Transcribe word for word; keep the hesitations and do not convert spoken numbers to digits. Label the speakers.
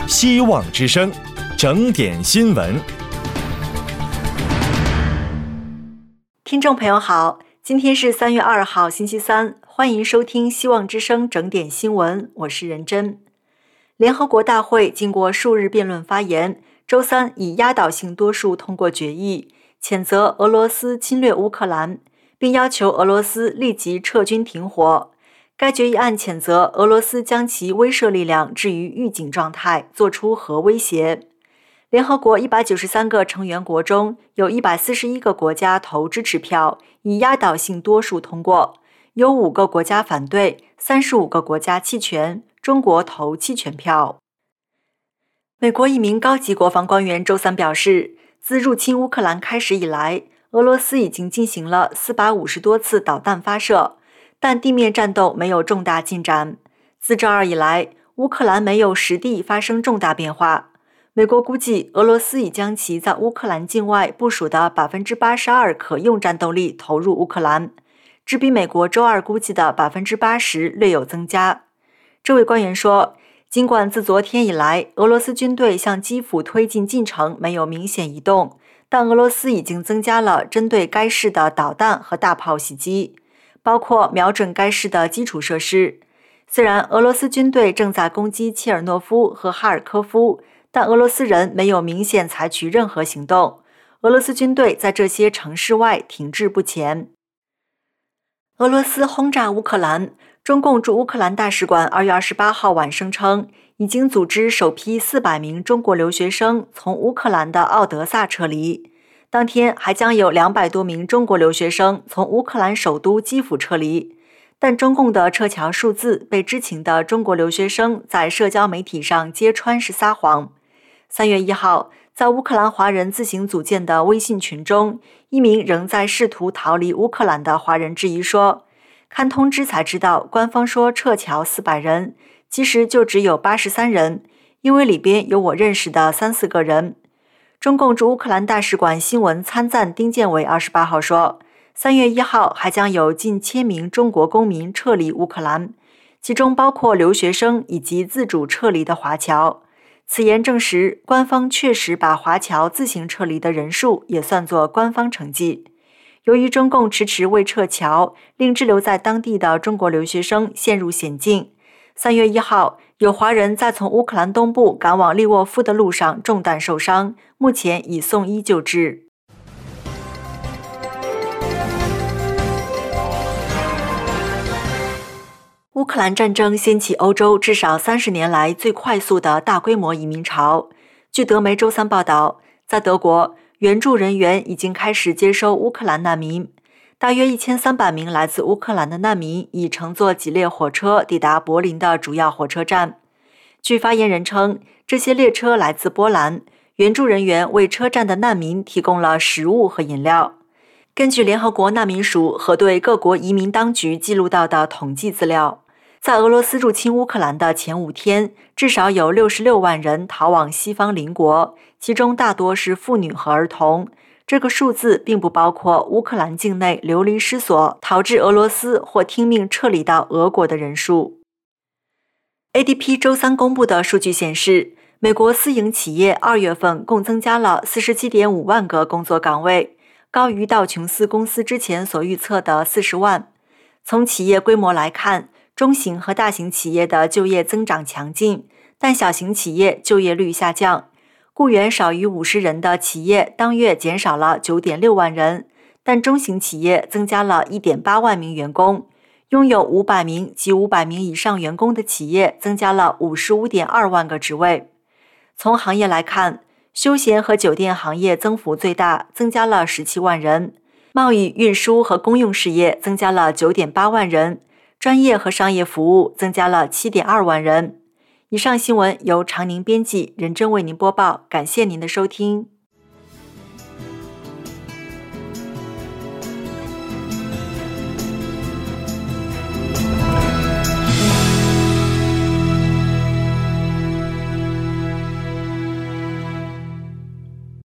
Speaker 1: 希望之声，整点新闻。
Speaker 2: 听众朋友好，今天是三月二号星期三，欢迎收听希望之声整点新闻，我是任真。联合国大会经过数日辩论发言，周三以压倒性多数通过决议，谴责俄罗斯侵略乌克兰，并要求俄罗斯立即撤军停火。该决议案谴责俄罗斯将其威慑力量置于预警状态，做出核威胁。联合国一百九十三个成员国中，有一百四十一个国家投支持票，以压倒性多数通过，有五个国家反对，三十五个国家弃权，中国投弃权票。美国一名高级国防官员周三表示，自入侵乌克兰开始以来，俄罗斯已经进行了四百五十多次导弹发射，但地面战斗没有重大进展。自周二以来，乌克兰没有实地发生重大变化。美国估计，俄罗斯已将其在乌克兰境外部署的 百分之八十二 可用战斗力投入乌克兰，只比美国周二估计的 百分之八十 略有增加。这位官员说，尽管自昨天以来，俄罗斯军队向基辅推进进程没有明显移动，但俄罗斯已经增加了针对该市的导弹和大炮袭击，包括瞄准该市的基础设施。虽然俄罗斯军队正在攻击切尔诺夫和哈尔科夫，但俄罗斯人没有明显采取任何行动。俄罗斯军队在这些城市外停滞不前。俄罗斯轰炸乌克兰，中共驻乌克兰大使馆二月二十八号晚声称，已经组织首批四百名中国留学生从乌克兰的奥德萨撤离。当天还将有两百多名中国留学生从乌克兰首都基辅撤离，但中共的撤侨数字被知情的中国留学生在社交媒体上揭穿是撒谎。三月一号，在乌克兰华人自行组建的微信群中，一名仍在试图逃离乌克兰的华人质疑说，看通知才知道官方说撤侨四百人，其实就只有八十三人，因为里边有我认识的三四个人。中共驻乌克兰大使馆新闻参赞丁建伟二十八号说，三月一号还将有近千名中国公民撤离乌克兰，其中包括留学生以及自主撤离的华侨。此言证实，官方确实把华侨自行撤离的人数也算作官方成绩。由于中共迟迟未撤侨，令滞留在当地的中国留学生陷入险境。三月一号，有华人在从乌克兰东部赶往利沃夫的路上中弹受伤，目前已送医救治。乌克兰战争掀起欧洲至少三十年来最快速的大规模移民潮。据德媒周三报道，在德国，援助人员已经开始接收乌克兰难民。大约一千三百名来自乌克兰的难民已乘坐几列火车抵达柏林的主要火车站。据发言人称，这些列车来自波兰，援助人员为车站的难民提供了食物和饮料。根据联合国难民署核对各国移民当局记录到的统计资料，在俄罗斯入侵乌克兰的前五天，至少有六十六万人逃往西方邻国，其中大多是妇女和儿童。这个数字并不包括乌克兰境内流离失所、逃至俄罗斯或听命撤离到俄国的人数。A D P 周三公布的数据显示，美国私营企业二月份共增加了 四十七点五万个工作岗位，高于道琼斯公司之前所预测的四十万。从企业规模来看，中型和大型企业的就业增长强劲，但小型企业就业率下降。雇员少于五十人的企业当月减少了 九点六万人，但中型企业增加了 一点八万名员工。拥有五百名及五百名以上员工的企业增加了 五十五点二万个职位。从行业来看，休闲和酒店行业增幅最大，增加了十七万人；贸易、运输和公用事业增加了 九点八万人；专业和商业服务增加了 七点二万人。以上新闻由常宁编辑，任真为您播报，感谢您的收听。